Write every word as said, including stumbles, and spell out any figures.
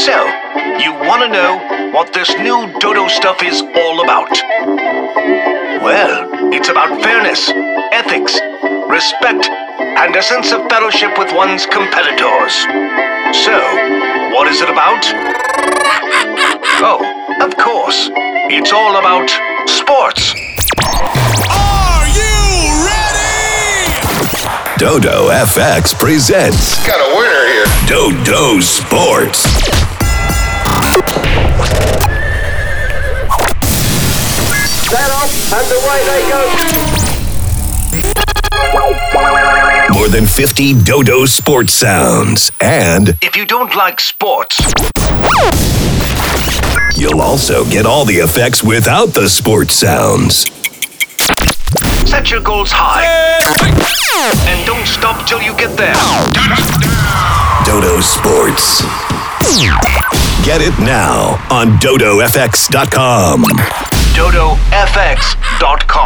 So, you want to know what this new Dodo stuff is all about? Well, it's about fairness, ethics, respect, and a sense of fellowship with one's competitors. So, what is it about? Oh, of course. It's all about sports. Are you ready? Dodo F X presents. Got a winner here. Dodo Sports. Set up, and away they go. More than fifty Dodo sports sounds. And If you don't like sports, you'll also get all the effects without the sports sounds. set your goals high. And don't stop till you get there. Dodo Sports. Get it now on Dodo F X dot com. Dodo F X dot com.